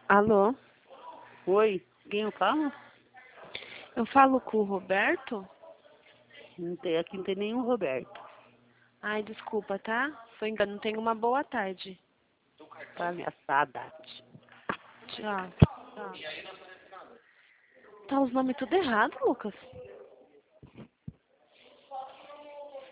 Alô? Oi, quem eu falo? Eu falo com o Roberto? Aqui não tem nenhum Roberto. Ai, desculpa, tá? Foi engano. Tenha uma boa tarde. Palhaçada. Tchau. Tá os nomes tudo errado, Lucas.